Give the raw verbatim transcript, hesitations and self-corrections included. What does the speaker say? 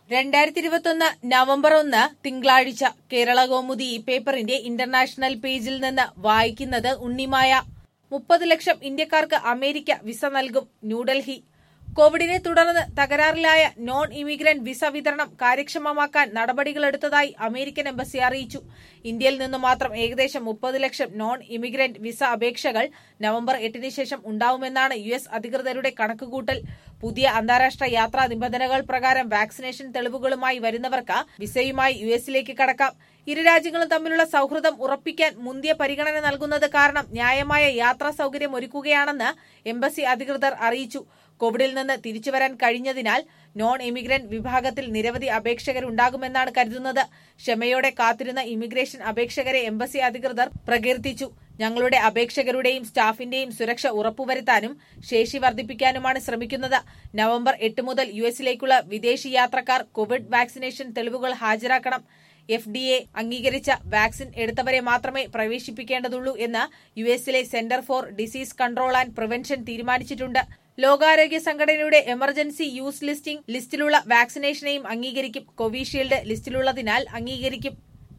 രണ്ടായിരത്തി ഇരുപത്തൊന്ന് നവംബർ ഒന്ന് തിങ്കളാഴ്ച കേരള കൗമുദി ഈ പേപ്പറിന്റെ ഇന്റർനാഷണൽ പേജിൽ നിന്ന് വായിക്കുന്നത് ഉണ്ണിമായ. മുപ്പത് ലക്ഷം ഇന്ത്യക്കാർക്ക് അമേരിക്ക വിസ നൽകും. ന്യൂഡൽഹി. കോവിഡിനെ തുടർന്ന് തകരാറിലായ നോൺ ഇമിഗ്രന്റ് വിസ വിതരണം കാര്യക്ഷമമാക്കാൻ നടപടികളെടുത്തതായി അമേരിക്കൻ എംബസി അറിയിച്ചു. ഇന്ത്യയിൽ നിന്ന് മാത്രം ഏകദേശം മുപ്പത് ലക്ഷം നോൺ ഇമിഗ്രന്റ് വിസ അപേക്ഷകൾ നവംബർ എട്ടിന് ശേഷം ഉണ്ടാവുമെന്നാണ് യു എസ് അധികൃതരുടെ കണക്കുകൂട്ടൽ. പുതിയ അന്താരാഷ്ട്ര യാത്രാ നിബന്ധനകൾ പ്രകാരം വാക്സിനേഷൻ തെളിവുകളുമായി വരുന്നവർക്ക് വിസയുമായി യു എസിലേക്ക് കടക്കാം. ഇരു രാജ്യങ്ങളും തമ്മിലുള്ള സൌഹൃദം ഉറപ്പിക്കാൻ മുന്തിയ പരിഗണന നൽകുന്നത് കാരണം ന്യായമായ യാത്രാ സൌകര്യം ഒരുക്കുകയാണെന്ന് എംബസി അധികൃതർ അറിയിച്ചു. കോവിഡിൽ നിന്ന് തിരിച്ചുവരാൻ കഴിഞ്ഞതിനാൽ നോൺ ഇമിഗ്രന്റ് വിഭാഗത്തിൽ നിരവധി അപേക്ഷകരുണ്ടാകുമെന്നാണ് കരുതുന്നത്. ക്ഷമയോടെ കാത്തിരുന്ന ഇമിഗ്രേഷൻ അപേക്ഷകരെ എംബസി അധികൃതർ പ്രകീർത്തിച്ചു. ഞങ്ങളുടെ അപേക്ഷകരുടെയും സ്റ്റാഫിന്റെയും സുരക്ഷ ഉറപ്പുവരുത്താനും ശേഷി വർദ്ധിപ്പിക്കാനുമാണ് ശ്രമിക്കുന്നത്. നവംബർ എട്ട് മുതൽ യു എസിലേക്കുള്ള വിദേശി യാത്രക്കാർ കോവിഡ് വാക്സിനേഷൻ തെളിവുകൾ ഹാജരാക്കണം. എഫ് ഡി എ അംഗീകരിച്ച വാക്സിൻ എടുത്തവരെ മാത്രമേ പ്രവേശിപ്പിക്കേണ്ടതുള്ളൂ എന്ന് യു എസിലെ centre for disease control and prevention തീരുമാനിച്ചിട്ടുണ്ട്. ലോകാരോഗ്യ സംഘടനയുടെ എമർജൻസി യൂസ് ലിസ്റ്റിംഗ് ലിസ്റ്റിലുള്ള വാക്സിനേഷനെയും അംഗീകരിക്കും. കോവിഷീൽഡ് ലിസ്റ്റിലുള്ളതിനാൽ അംഗീകരിക്കും.